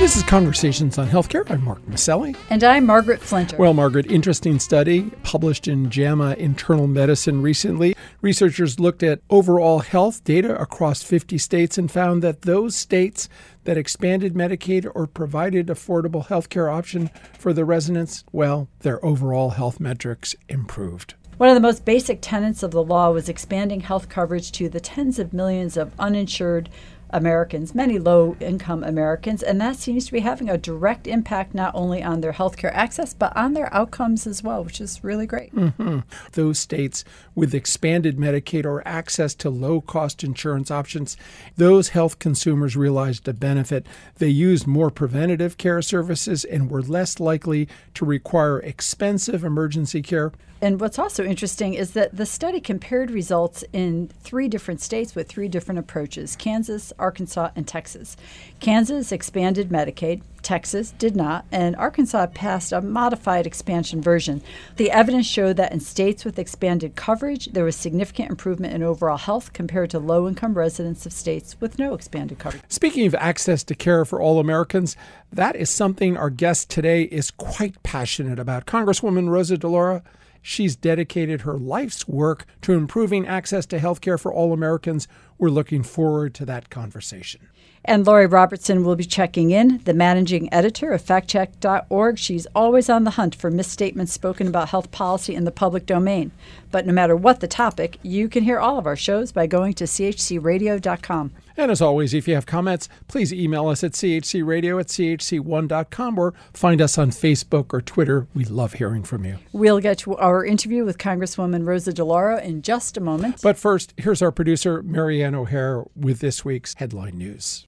This is Conversations on Healthcare. I'm Mark Maselli. And I'm Margaret Flinter. Well, Margaret, interesting study published in JAMA Internal Medicine recently. Researchers looked at overall health data across 50 states and found that those states that expanded Medicaid or provided affordable healthcare option for the residents, well, their overall health metrics improved. One of the most basic tenets of the law was expanding health coverage to the tens of millions of uninsured Americans, many low-income Americans, and that seems to be having a direct impact not only on their healthcare access, but on their outcomes as well, which is really great. Those states with expanded Medicaid or access to low-cost insurance options, those health consumers realized a benefit. They used more preventative care services and were less likely to require expensive emergency care. And what's also interesting is that the study compared results in 3 different states with 3 different approaches: Kansas, Arkansas, and Texas. Kansas expanded Medicaid, Texas did not, and Arkansas passed a modified expansion version. The evidence showed that in states with expanded coverage, there was significant improvement in overall health compared to low-income residents of states with no expanded coverage. Speaking of access to care for all Americans, that is something our guest today is quite passionate about. Congresswoman Rosa DeLauro, she's dedicated her life's work to improving access to health care for all Americans. We're looking forward to that conversation. And Lori Robertson will be checking in, the managing editor of factcheck.org. She's always on the hunt for misstatements spoken about health policy in the public domain. But no matter what the topic, you can hear all of our shows by going to chcradio.com. And as always, if you have comments, please email us at chcradio@chc1.com or find us on Facebook or Twitter. We love hearing from you. We'll get to our interview with Congresswoman Rosa DeLauro in just a moment. But first, here's our producer, Marianne O'Hare, with this week's headline news.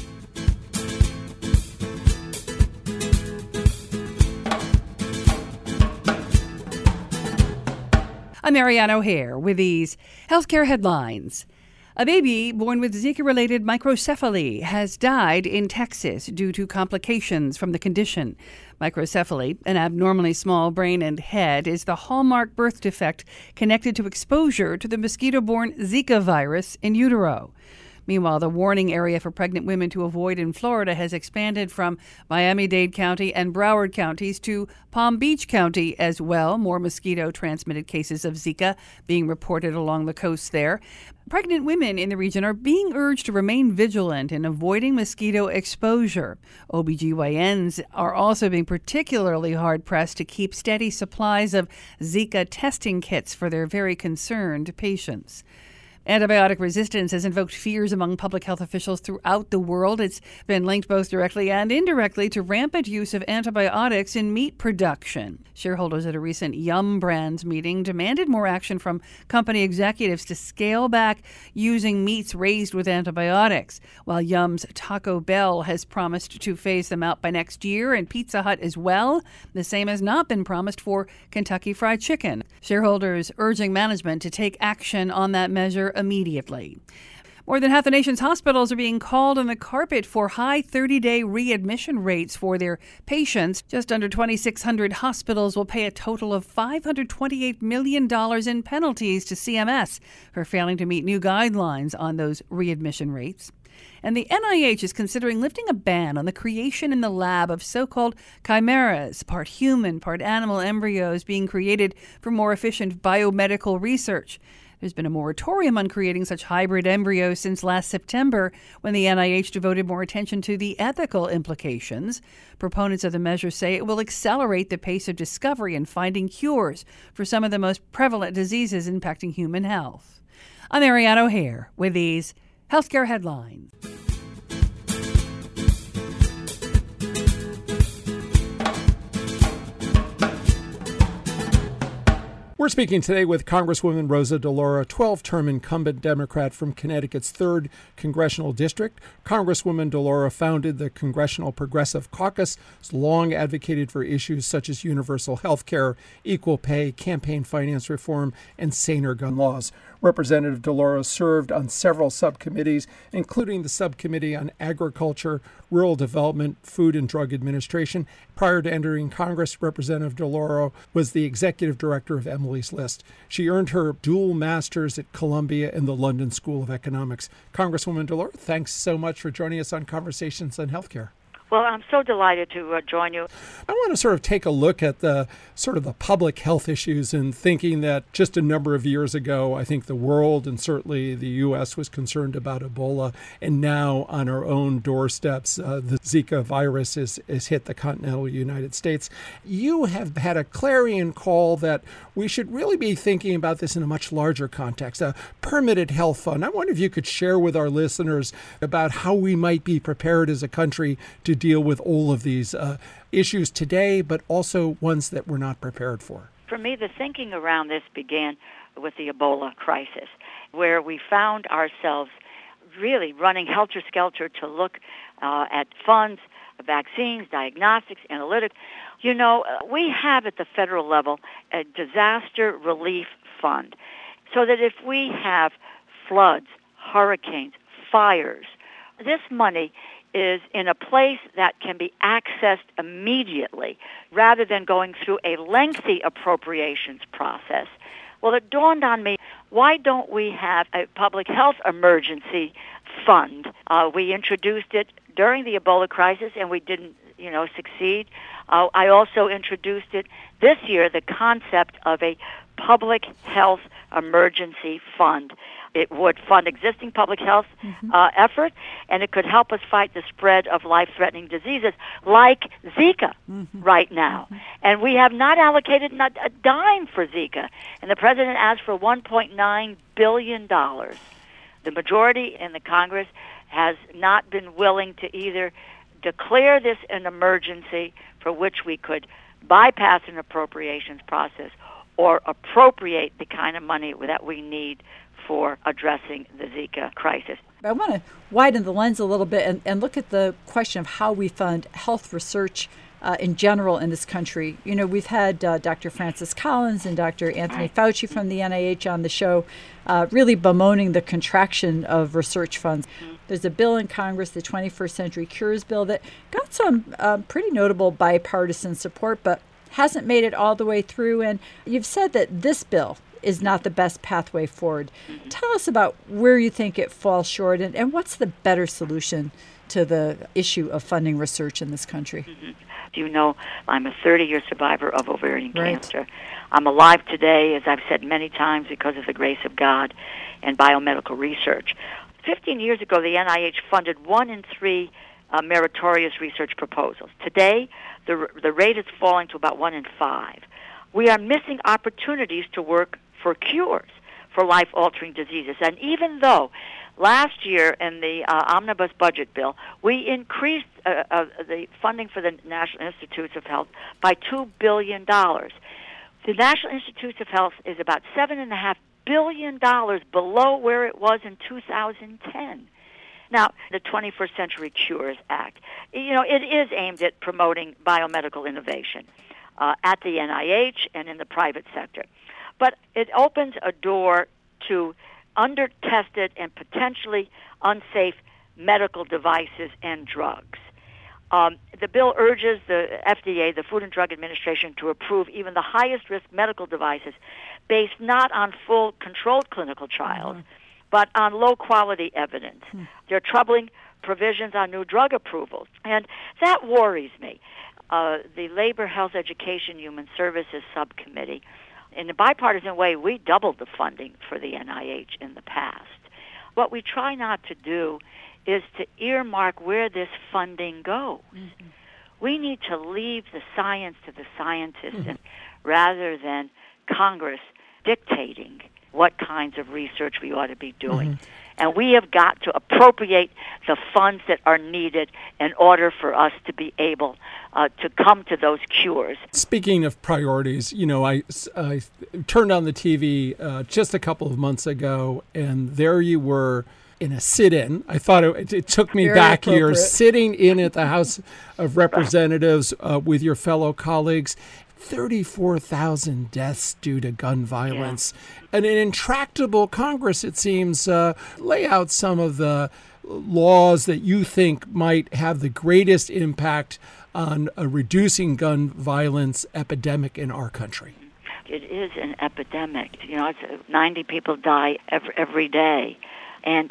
I'm Marianne O'Hare with these healthcare headlines. A baby born with Zika-related microcephaly has died in Texas due to complications from the condition. Microcephaly, an abnormally small brain and head, is the hallmark birth defect connected to exposure to the mosquito-borne Zika virus in utero. Meanwhile, the warning area for pregnant women to avoid in Florida has expanded from Miami-Dade County and Broward counties to Palm Beach County as well. More mosquito-transmitted cases of Zika being reported along the coast there. Pregnant women in the region are being urged to remain vigilant in avoiding mosquito exposure. OBGYNs are also being particularly hard-pressed to keep steady supplies of Zika testing kits for their very concerned patients. Antibiotic resistance has invoked fears among public health officials throughout the world. It's been linked both directly and indirectly to rampant use of antibiotics in meat production. Shareholders at a recent Yum Brands meeting demanded more action from company executives to scale back using meats raised with antibiotics, while Yum's Taco Bell has promised to phase them out by next year, and Pizza Hut as well. The same has not been promised for Kentucky Fried Chicken. Shareholders urging management to take action on that measure immediately. More than half the nation's hospitals are being called on the carpet for high 30-day readmission rates for their patients. Just under 2,600 hospitals will pay a total of $528 million in penalties to CMS for failing to meet new guidelines on those readmission rates. And the NIH is considering lifting a ban on the creation in the lab of so-called chimeras, part human, part animal embryos being created for more efficient biomedical research. There's been a moratorium on creating such hybrid embryos since last September, when the NIH devoted more attention to the ethical implications. Proponents of the measure say it will accelerate the pace of discovery and finding cures for some of the most prevalent diseases impacting human health. I'm Marianne O'Hare with these healthcare headlines. We're speaking today with Congresswoman Rosa DeLauro, 12-term incumbent Democrat from Connecticut's 3rd Congressional District. Congresswoman DeLauro founded the Congressional Progressive Caucus, has long advocated for issues such as universal health care, equal pay, campaign finance reform, and saner gun laws. Representative DeLauro served on several subcommittees, including the Subcommittee on Agriculture, Rural Development, Food and Drug Administration. Prior to entering Congress, Representative DeLauro was the executive director of Emily's List. She earned her dual master's at Columbia and the London School of Economics. Congresswoman DeLauro, thanks so much for joining us on Conversations on Healthcare. Well, I'm so delighted to join you. I want to sort of take a look at the public health issues and thinking that just a number of years ago, I think the world and certainly the U.S. was concerned about Ebola. And now on our own doorsteps, the Zika virus has hit the continental United States. You have had a clarion call that we should really be thinking about this in a much larger context, a permitted health fund. I wonder if you could share with our listeners about how we might be prepared as a country to deal with all of these issues today, but also ones that we're not prepared for. For me, the thinking around this began with the Ebola crisis, where we found ourselves really running helter-skelter to look at funds, vaccines, diagnostics, analytics. You know, we have at the federal level a disaster relief fund, so that if we have floods, hurricanes, fires, this money is in a place that can be accessed immediately rather than going through a lengthy appropriations process. Well, it dawned on me, why don't we have a public health emergency fund? We introduced it during the Ebola crisis, and we didn't, succeed. I also introduced it this year, the concept of a public health emergency fund. It would fund existing public health efforts, and it could help us fight the spread of life-threatening diseases like Zika right now. And we have not allocated not a dime for Zika. And the president asked for $1.9 billion. The majority in the Congress has not been willing to either declare this an emergency for which we could bypass an appropriations process or appropriate the kind of money that we need for addressing the Zika crisis. I want to widen the lens a little bit and look at the question of how we fund health research in general in this country. You know, we've had Dr. Francis Collins and Dr. Anthony Fauci from the NIH on the show really bemoaning the contraction of research funds. There's a bill in Congress, the 21st Century Cures Bill, that got some pretty notable bipartisan support, but hasn't made it all the way through. And you've said that this bill is not the best pathway forward. Tell us about where you think it falls short and what's the better solution to the issue of funding research in this country. You know, I'm a 30-year survivor of ovarian cancer. I'm alive today, as I've said many times, because of the grace of God and biomedical research. 15 years ago, the NIH funded 1 in 3 meritorious research proposals. Today, the rate is falling to about 1 in 5. We are missing opportunities to work for cures for life-altering diseases. And even though last year in the omnibus budget bill, we increased the funding for the National Institutes of Health by $2 billion. The National Institutes of Health is about $7.5 billion below where it was in 2010. Now, the 21st Century Cures Act, you know, it is aimed at promoting biomedical innovation at the NIH and in the private sector. But it opens a door to under-tested and potentially unsafe medical devices and drugs. The bill urges the FDA, the Food and Drug Administration, to approve even the highest-risk medical devices based not on full controlled clinical trials, but on low-quality evidence. There are troubling provisions on new drug approvals, and that worries me. The Labor, Health, Education, Human Services Subcommittee, in a bipartisan way, we doubled the funding for the NIH in the past. What we try not to do is to earmark where this funding goes. We need to leave the science to the scientists rather than Congress dictating what kinds of research we ought to be doing. And we have got to appropriate the funds that are needed in order for us to be able to come to those cures. Speaking of priorities, you know, I turned on the TV just a couple of months ago, and there you were in a sit-in. I thought it took me back here, sitting in at the House of Representatives with your fellow colleagues. 34,000 deaths due to gun violence. And an intractable Congress, it seems, lay out some of the laws that you think might have the greatest impact on a reducing gun violence epidemic in our country. It is an epidemic. You know, 90 people die every day. And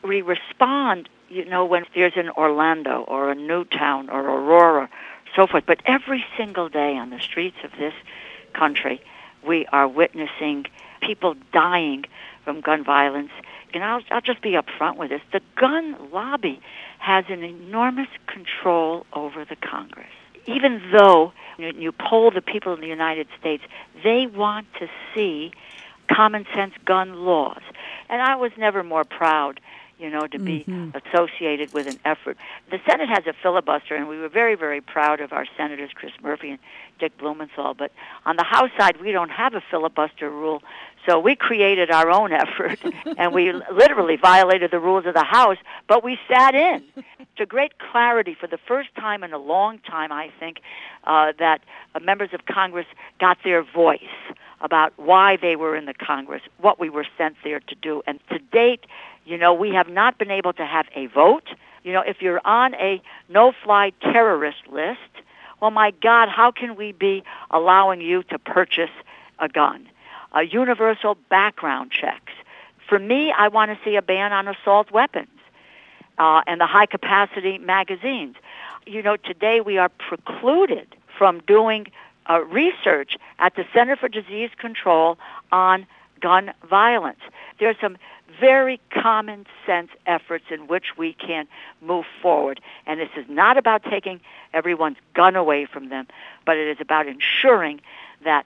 we respond, when there's an Orlando or a Newtown or Aurora, so forth. But every single day on the streets of this country, we are witnessing people dying from gun violence. And I'll just be upfront with this. The gun lobby has an enormous control over the Congress. Even though you poll the people in the United States, they want to see common sense gun laws. And I was never more proud, to be associated with an effort. The Senate has a filibuster, and we were very, very proud of our senators, Chris Murphy and Dick Blumenthal. But on the House side, we don't have a filibuster rule, so we created our own effort, and we literally violated the rules of the House, but we sat in. To great clarity, for the first time in a long time, I think, that members of Congress got their voice about why they were in the Congress, what we were sent there to do. And to date, we have not been able to have a vote. If you're on a no-fly terrorist list, well, my God, how can we be allowing you to purchase a gun? Universal background checks. For me, I want to see a ban on assault weapons and the high-capacity magazines. Today we are precluded from doing research at the Center for Disease Control on gun violence. There are some very common sense efforts in which we can move forward. And this is not about taking everyone's gun away from them, but it is about ensuring that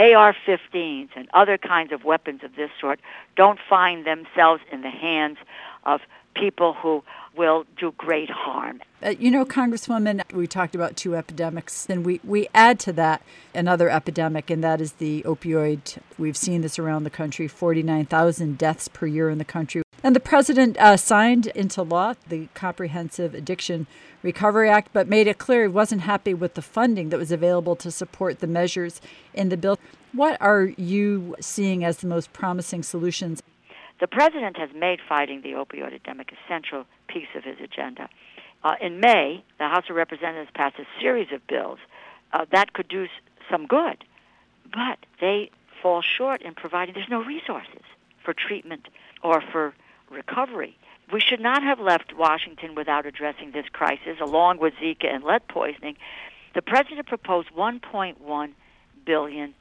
AR-15s and other kinds of weapons of this sort don't find themselves in the hands of people who will do great harm. Congresswoman, we talked about two epidemics, and we add to that another epidemic, and that is the opioid. We've seen this around the country, 49,000 deaths per year in the country. And the president signed into law the Comprehensive Addiction Recovery Act, but made it clear he wasn't happy with the funding that was available to support the measures in the bill. What are you seeing as the most promising solutions? The president has made fighting the opioid epidemic a central piece of his agenda. In May, the House of Representatives passed a series of bills that could do some good, but they fall short in providing, there's no resources for treatment or for recovery. We should not have left Washington without addressing this crisis, along with Zika and lead poisoning. The president proposed $1.1 billion.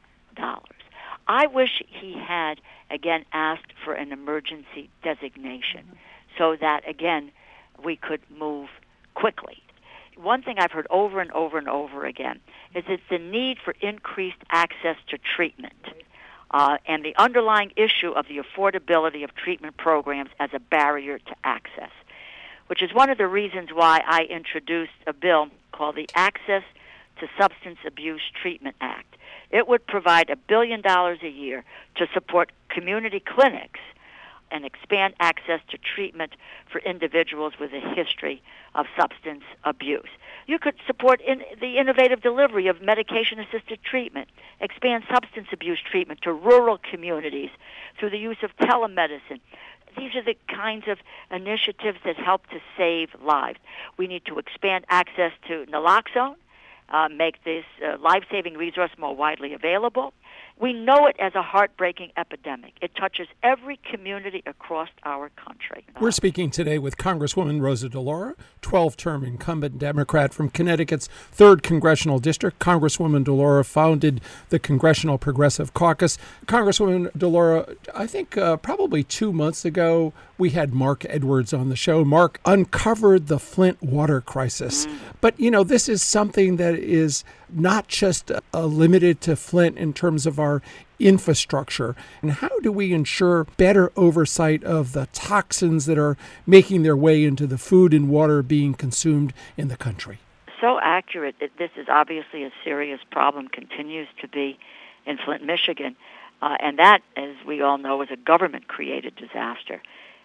I wish he had, again, asked for an emergency designation so that, again, we could move quickly. One thing I've heard over and over and over again is it's the need for increased access to treatment and the underlying issue of the affordability of treatment programs as a barrier to access, which is one of the reasons why I introduced a bill called the Access to Substance Abuse Treatment Act. It would provide $1 billion a year to support community clinics and expand access to treatment for individuals with a history of substance abuse. You could support the innovative delivery of medication-assisted treatment, expand substance abuse treatment to rural communities through the use of telemedicine. These are the kinds of initiatives that help to save lives. We need to expand access to naloxone, make this life-saving resource more widely available. We know it as a heartbreaking epidemic. It touches every community across our country. We're speaking today with Congresswoman Rosa DeLauro, 12-term incumbent Democrat from Connecticut's 3rd Congressional District. Congresswoman DeLauro founded the Congressional Progressive Caucus. Congresswoman DeLauro, I think probably 2 months ago, we had Mark Edwards on the show. Mark uncovered the Flint water crisis. But, this is something that is not just limited to Flint in terms of our infrastructure. And how do we ensure better oversight of the toxins that are making their way into the food and water being consumed in the country? So accurate. This is obviously a serious problem, continues to be in Flint, Michigan. And that, as we all know, is a government-created disaster.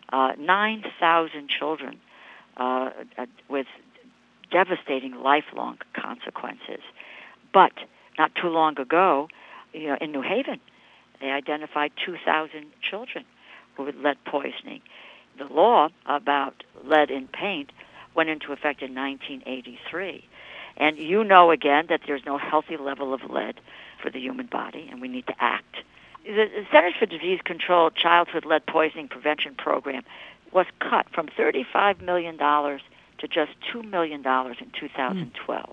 9,000 children with devastating lifelong consequences. But not too long ago, in New Haven, they identified 2,000 children who had lead poisoning. The law about lead in paint went into effect in 1983. And again, that there's no healthy level of lead for the human body, and we need to act. The Centers for Disease Control Childhood Lead Poisoning Prevention Program was cut from $35 million to just $2 million in 2012.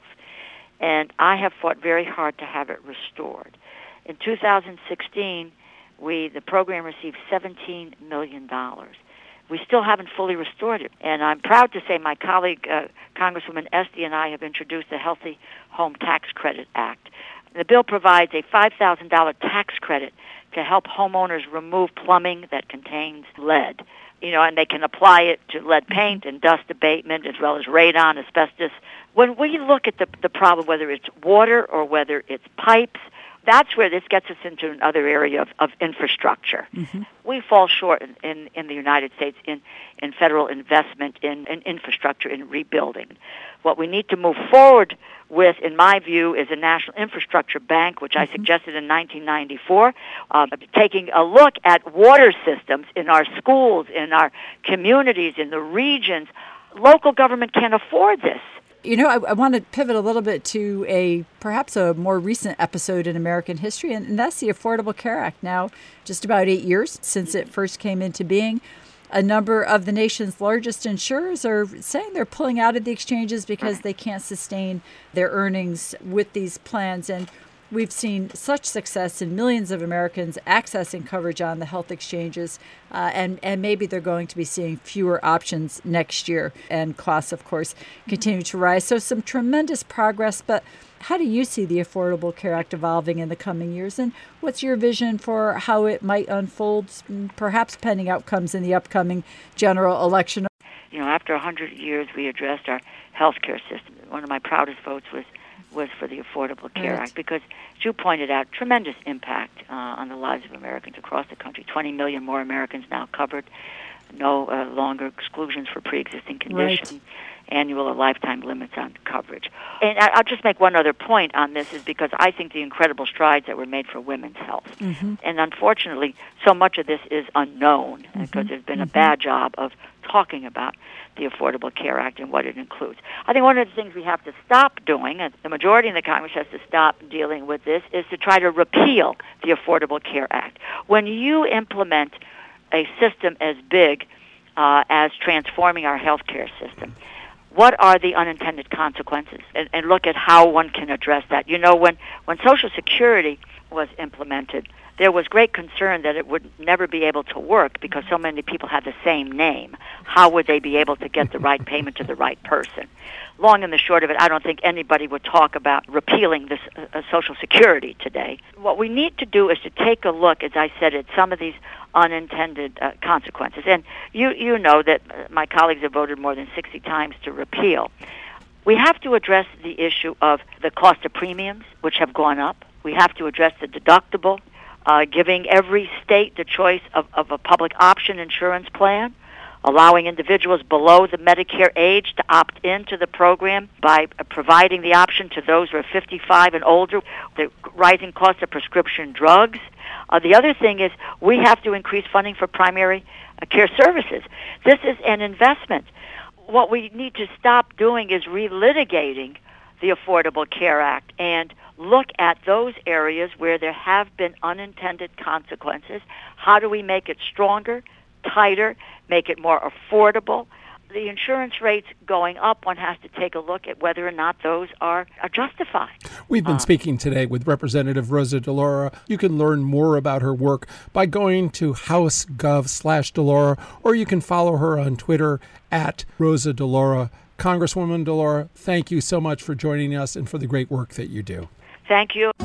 And I have fought very hard to have it restored. In 2016, the program received $17 million. We still haven't fully restored it. And I'm proud to say my colleague, Congresswoman Esty, and I have introduced the Healthy Home Tax Credit Act. The bill provides a $5,000 tax credit to help homeowners remove plumbing that contains lead. And they can apply it to lead paint and dust abatement as well as radon, asbestos. When we look at the problem, whether it's water or whether it's pipes, that's where this gets us into another area of infrastructure. Mm-hmm. We fall short in the United States in federal investment in infrastructure, in rebuilding. What we need to move forward with, in my view, is a national infrastructure bank, which I suggested in 1994, taking a look at water systems in our schools, in our communities, in the regions. Local government can't afford this. I want to pivot a little bit to perhaps a more recent episode in American history, and that's the Affordable Care Act. Now, just about 8 years since it first came into being, a number of the nation's largest insurers are saying they're pulling out of the exchanges because they can't sustain their earnings with these plans. And we've seen such success in millions of Americans accessing coverage on the health exchanges, and maybe they're going to be seeing fewer options next year. And costs, of course, continue to rise. So some tremendous progress, but how do you see the Affordable Care Act evolving in the coming years? And what's your vision for how it might unfold, perhaps pending outcomes in the upcoming general election? After 100 years, we addressed our health care system. One of my proudest votes was for the Affordable Care Act because, as you pointed out, tremendous impact on the lives of Americans across the country. 20 million more Americans now covered, no longer exclusions for pre-existing conditions, annual or lifetime limits on coverage. And I'll just make one other point on this is because I think the incredible strides that were made for women's health. Mm-hmm. And unfortunately, so much of this is unknown because there's been a bad job of talking about the Affordable Care Act and what it includes. I think one of the things we have to stop doing, and the majority in the Congress has to stop dealing with this, is to try to repeal the Affordable Care Act. When you implement a system as big as transforming our health care system, what are the unintended consequences? And look at how one can address that. When Social Security was implemented, there was great concern that it would never be able to work because so many people had the same name. How would they be able to get the right payment to the right person? Long and the short of it, I don't think anybody would talk about repealing this Social Security today. What we need to do is to take a look, as I said, at some of these unintended consequences. And you know that my colleagues have voted more than 60 times to repeal. We have to address the issue of the cost of premiums, which have gone up. We have to address the deductible, giving every state the choice of a public option insurance plan, allowing individuals below the Medicare age to opt into the program by providing the option to those who are 55 and older, the rising cost of prescription drugs. The other thing is we have to increase funding for primary care services. This is an investment. What we need to stop doing is relitigating the Affordable Care Act and look at those areas where there have been unintended consequences. How do we make it stronger, tighter, make it more affordable? The insurance rates going up, one has to take a look at whether or not those are justified. We've been speaking today with Representative Rosa DeLauro. You can learn more about her work by going to housegov.com/DeLauro, or you can follow her on Twitter at Rosa DeLauro. Congresswoman DeLauro, thank you so much for joining us and for the great work that you do. Thank you.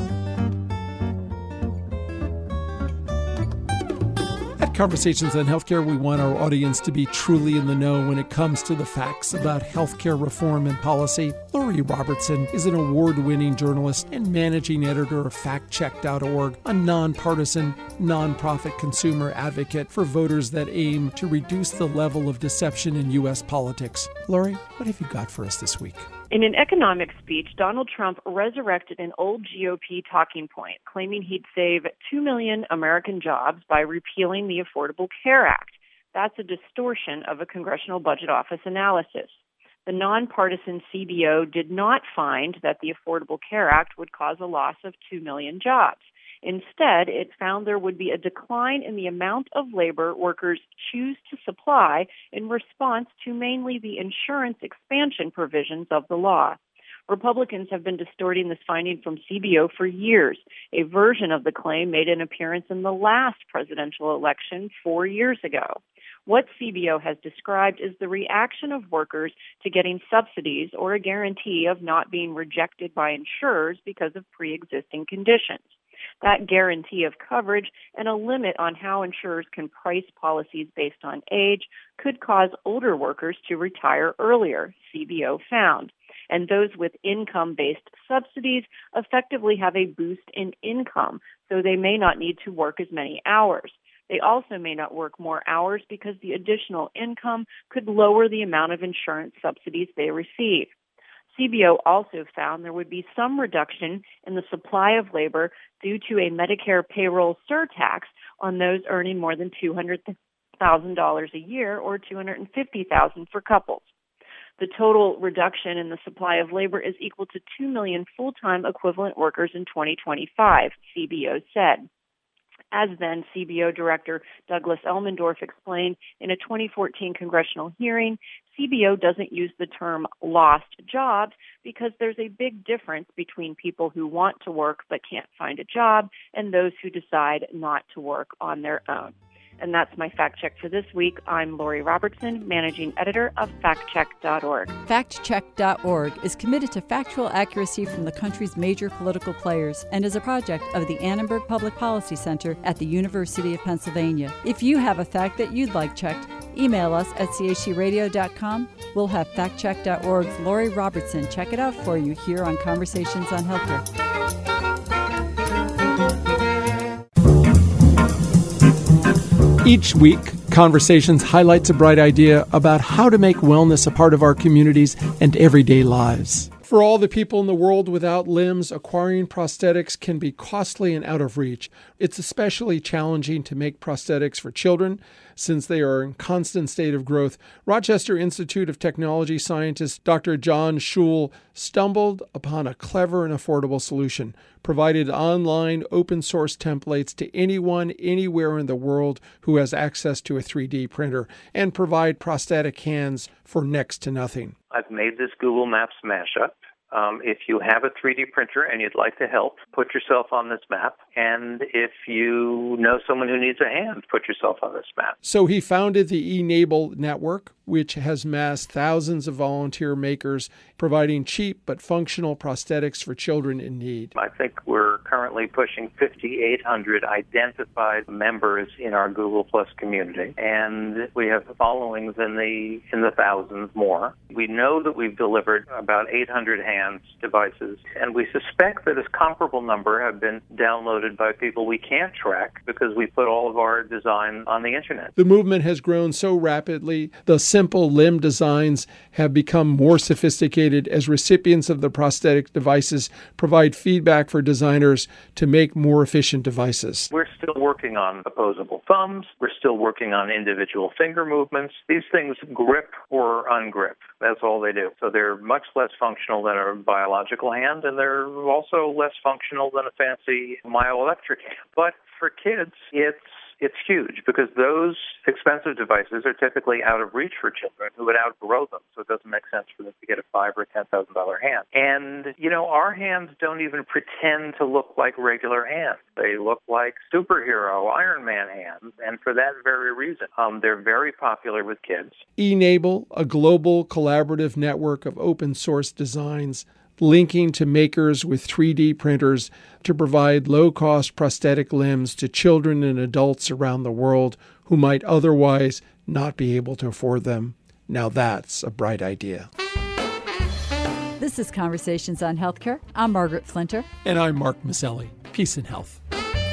At Conversations on Healthcare, we want our audience to be truly in the know when it comes to the facts about healthcare reform and policy. Lori Robertson is an award-winning journalist and managing editor of FactCheck.org, a nonpartisan, nonprofit consumer advocate for voters that aim to reduce the level of deception in U.S. politics. Lori, what have you got for us this week? In an economic speech, Donald Trump resurrected an old GOP talking point, claiming he'd save 2 million American jobs by repealing the Affordable Care Act. That's a distortion of a Congressional Budget Office analysis. The nonpartisan CBO did not find that the Affordable Care Act would cause a loss of 2 million jobs. Instead, it found there would be a decline in the amount of labor workers choose to supply in response to mainly the insurance expansion provisions of the law. Republicans have been distorting this finding from CBO for years. A version of the claim made an appearance in the last presidential election 4 years ago. What CBO has described is the reaction of workers to getting subsidies or a guarantee of not being rejected by insurers because of pre-existing conditions. That guarantee of coverage and a limit on how insurers can price policies based on age could cause older workers to retire earlier, CBO found. And those with income-based subsidies effectively have a boost in income, so they may not need to work as many hours. They also may not work more hours because the additional income could lower the amount of insurance subsidies they receive. CBO also found there would be some reduction in the supply of labor due to a Medicare payroll surtax on those earning more than $200,000 a year or $250,000 for couples. The total reduction in the supply of labor is equal to 2 million full-time equivalent workers in 2025, CBO said. As then CBO Director Douglas Elmendorf explained in a 2014 congressional hearing, CBO doesn't use the term lost jobs because there's a big difference between people who want to work but can't find a job and those who decide not to work on their own. And that's my fact check for this week. I'm Lori Robertson, managing editor of factcheck.org. Factcheck.org is committed to factual accuracy from the country's major political players and is a project of the Annenberg Public Policy Center at the University of Pennsylvania. If you have a fact that you'd like checked, email us at chcradio.com. We'll have factcheck.org's Lori Robertson check it out for you here on Conversations on Healthcare. Each week, Conversations highlights a bright idea about how to make wellness a part of our communities and everyday lives. For all the people in the world without limbs, acquiring prosthetics can be costly and out of reach. It's especially challenging to make prosthetics for children since they are in constant state of growth. Rochester Institute of Technology scientist Dr. John Schul stumbled upon a clever and affordable solution, provided online open source templates to anyone, anywhere in the world who has access to a 3D printer, and provide prosthetic hands for next to nothing. I've made this Google Maps mashup. If you have a 3D printer and you'd like to help, put yourself on this map. And if you know someone who needs a hand, put yourself on this map. So he founded the eNABLE network, which has massed thousands of volunteer makers, providing cheap but functional prosthetics for children in need. I think we're currently pushing 5,800 identified members in our Google Plus community, and we have followings in the thousands more. We know that we've delivered about 800 hands devices, and we suspect that a comparable number have been downloaded by people we can't track because we put all of our design on the internet. The movement has grown so rapidly, the simple limb designs have become more sophisticated as recipients of the prosthetic devices provide feedback for designers to make more efficient devices. We're still working on opposable thumbs. We're still working on individual finger movements. These things grip or ungrip. That's all they do. So they're much less functional than a biological hand, and they're also less functional than a fancy myoelectric hand. But for kids, it's huge because those expensive devices are typically out of reach for children who would outgrow them. So it doesn't make sense for them to get a $5,000 or $10,000 hand. And, our hands don't even pretend to look like regular hands. They look like superhero Iron Man hands. And for that very reason, they're very popular with kids. eNABLE, a global collaborative network of open source designs, linking to makers with 3D printers to provide low-cost prosthetic limbs to children and adults around the world who might otherwise not be able to afford them. Now that's a bright idea. This is Conversations on Healthcare. I'm Margaret Flinter. And I'm Mark Maselli. Peace and health.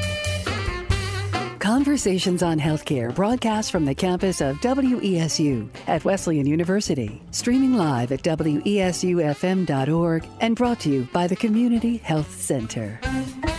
Conversations on Healthcare broadcast from the campus of WESU at Wesleyan University. Streaming live at WESUFM.org and brought to you by the Community Health Center.